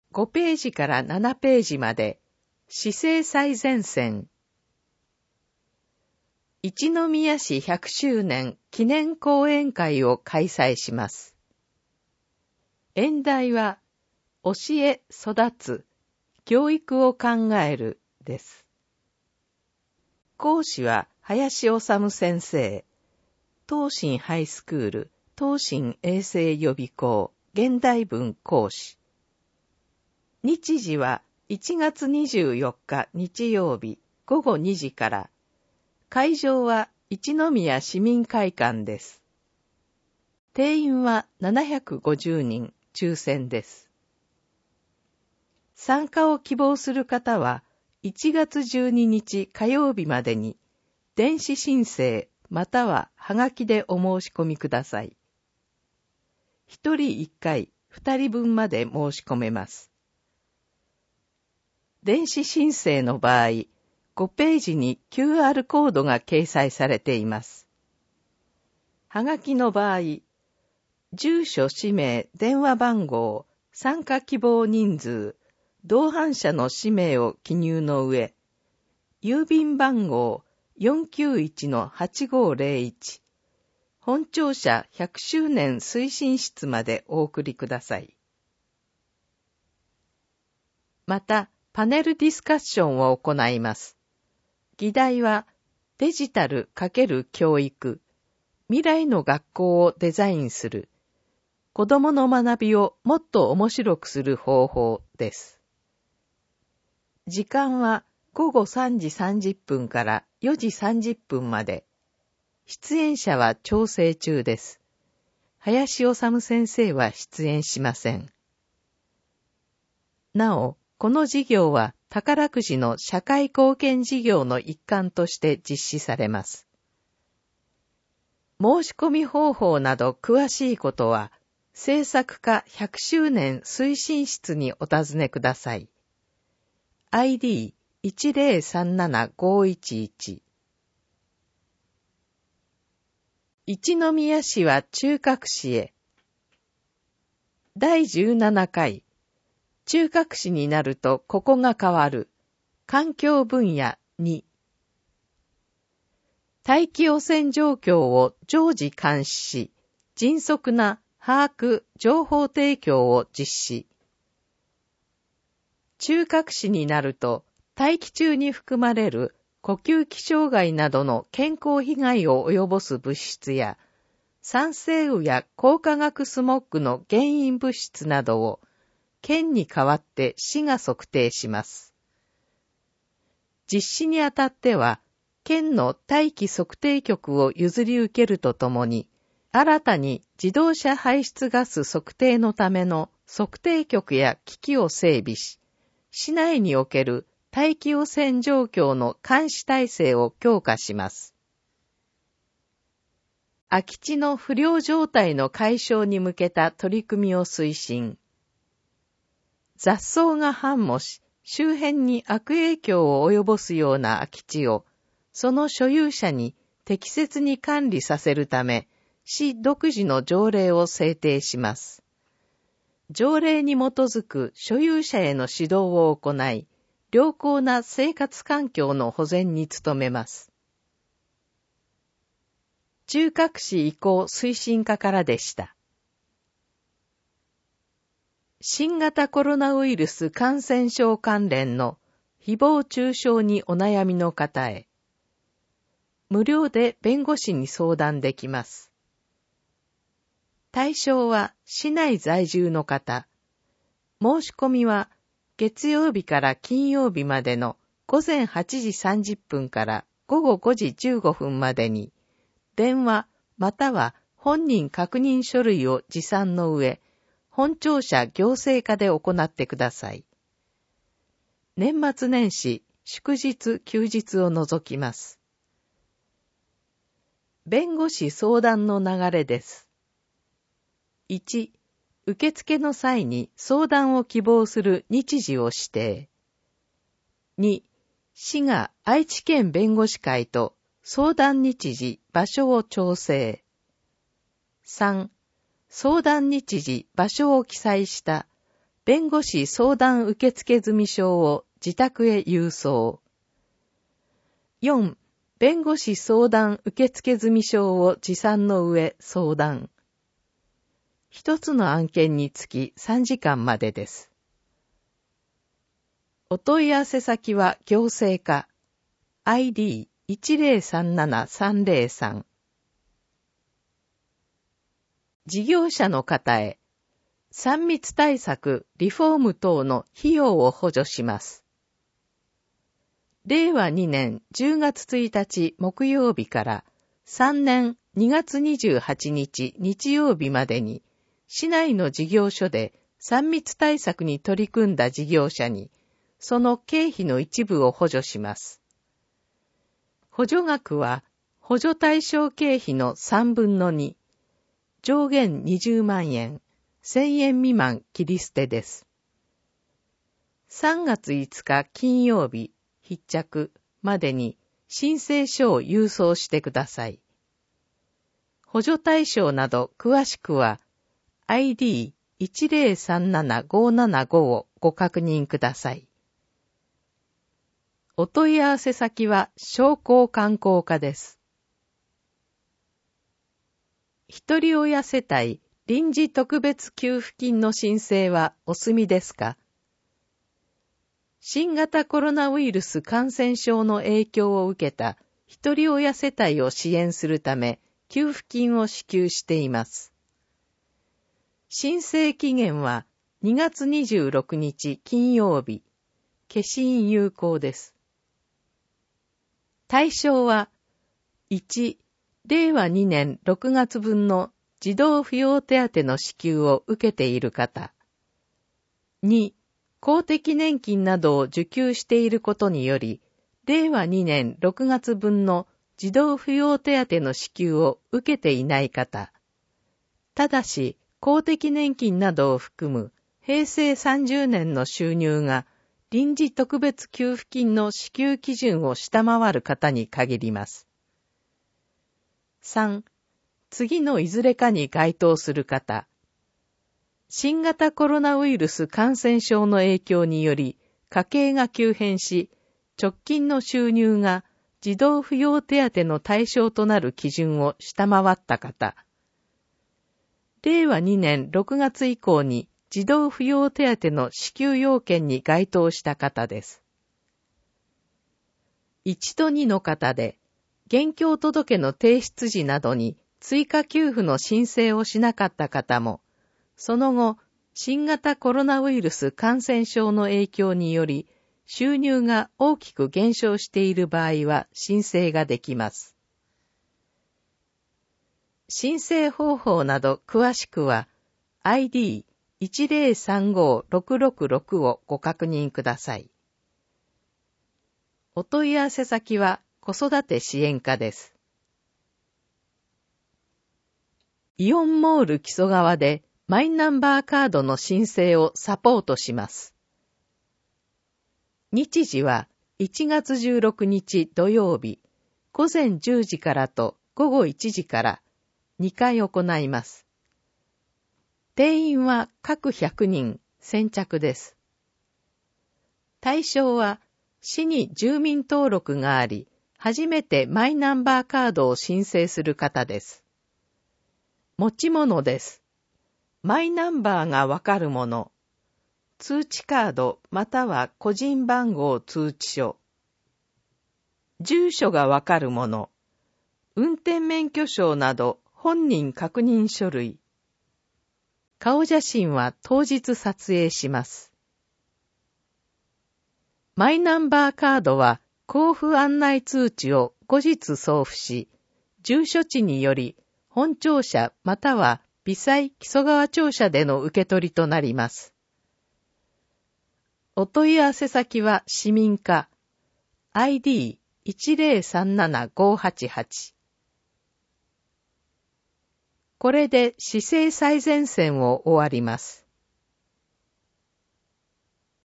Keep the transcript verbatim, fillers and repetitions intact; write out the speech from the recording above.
ごページからななページまで、市政最前線。一宮市ひゃくしゅうねん記念講演会を開催します。演題は、教え育つ、教育を考えるです。講師は林修先生、東進ハイスクール、東進衛生予備校、現代文講師。日時はいちがつにじゅうよっか日曜日ごごにじから、会場は一宮市民会館です。定員はななひゃくごじゅうにん、抽選です。参加を希望する方はいちがつじゅうににち火曜日までに電子申請またははがきでお申し込みください。ひとりいっかいふたりぶんまで申し込めます。電子申請の場合、ごページに キューアール コードが掲載されています。はがきの場合、住所、氏名、電話番号、参加希望人数、同伴者の氏名を記入の上、郵便番号 よんきゅういちのはちごーぜろいち、本庁舎ひゃくしゅうねん推進室までお送りください。また、パネルディスカッションを行います。議題は、デジタル×教育、未来の学校をデザインする、子どもの学びをもっと面白くする方法です。時間はごごさんじさんじゅっぷんからよじさんじゅっぷんまで。出演者は調整中です。林修先生は出演しません。なお、この事業は宝くじの社会貢献事業の一環として実施されます。申し込み方法など詳しいことは、制作家ひゃくしゅうねん推進室にお尋ねください。アイディーいちぜろさんななごいちいち。一宮市は中核市へ。だいじゅうななかい。中核市になるとここが変わる。環境分野に。大気汚染状況を常時監視し、迅速な把握、情報提供を実施。中核市になると、大気中に含まれる呼吸器障害などの健康被害を及ぼす物質や、酸性雨や光化学スモッグの原因物質などを、県に代わって市が測定します。実施にあたっては、県の大気測定局を譲り受けるとともに、新たに自動車排出ガス測定のための測定局や機器を整備し、市内における大気汚染状況の監視体制を強化します。空き地の不良状態の解消に向けた取り組みを推進。雑草が繁茂し、周辺に悪影響を及ぼすような空き地を、その所有者に適切に管理させるため、市独自の条例を制定します。条例に基づく所有者への指導を行い、良好な生活環境の保全に努めます。中核市移行推進課からでした。新型コロナウイルス感染症関連の誹謗中傷にお悩みの方へ、無料で弁護士に相談できます。対象は市内在住の方。申し込みは月曜日から金曜日までのごぜんはちじさんじゅっぷんからごごごじじゅうごふんまでに、電話または本人確認書類を持参の上、本庁舎行政課で行ってください。年末年始、祝日、休日を除きます。弁護士相談の流れです。いち、受付の際に相談を希望する日時を指定。に、市が愛知県弁護士会と相談日時、場所を調整。さん、相談日時、場所を記載した弁護士相談受付済証を自宅へ郵送。よん、弁護士相談受付済証を持参の上相談。一つの案件につきさんじかんまでです。お問い合わせ先は行政課 アイディーいちゼロさんななさんゼロさん。事業者の方へさん密対策、リフォーム等の費用を補助します。れいわにねんじゅうがつついたち木曜日からさんねんにがつにじゅうはちにち日曜日までに市内の事業所でさん密対策に取り組んだ事業者にその経費の一部を補助します。補助額は補助対象経費のさんぶんのに、上限にじゅうまんえん、せんえん未満切り捨てです。さんがついつか金曜日必着までに申請書を郵送してください。補助対象など詳しくは アイディーいちゼロさんななごななご をご確認ください。お問い合わせ先は商工観光課です。一人親世帯臨時特別給付金の申請はお済みですか？新型コロナウイルス感染症の影響を受けた一人親世帯を支援するため給付金を支給しています。申請期限はにがつにじゅうろくにち金曜日、消印有効です。対象は、いち、れいわにねんろくがつぶんの児童扶養手当の支給を受けている方。に、公的年金などを受給していることにより、れいわにねんろくがつぶんの児童扶養手当の支給を受けていない方。ただし、公的年金などを含むへいせいさんじゅうねんの収入が臨時特別給付金の支給基準を下回る方に限ります。さん、次のいずれかに該当する方。新型コロナウイルス感染症の影響により家計が急変し、直近の収入が児童扶養手当の対象となる基準を下回った方。れいわにねんろくがつ以降に児童扶養手当の支給要件に該当した方です。いちとにの方で、現況届の提出時などに追加給付の申請をしなかった方も、その後、新型コロナウイルス感染症の影響により、収入が大きく減少している場合は申請ができます。申請方法など詳しくは、アイディーいちゼロさんごろくろくろく をご確認ください。お問い合わせ先は子育て支援課です。イオンモール木曽川でマイナンバーカードの申請をサポートします。日時はいちがつじゅうろくにち土曜日、ごぜんじゅうじからとごごいちじからにかい行います。定員は各ひゃくにん先着です。対象は市に住民登録があり、初めてマイナンバーカードを申請する方です。持ち物です。マイナンバーがわかるもの、通知カードまたは個人番号通知書、住所がわかるもの、運転免許証など本人確認書類、顔写真は当日撮影します。マイナンバーカードは交付案内通知を後日送付し、住所地により本庁舎または微細木曽川庁舎での受け取りとなります。お問い合わせ先は市民課 アイディーいちゼロさんななごはちはち。これで市政最前線を終わります。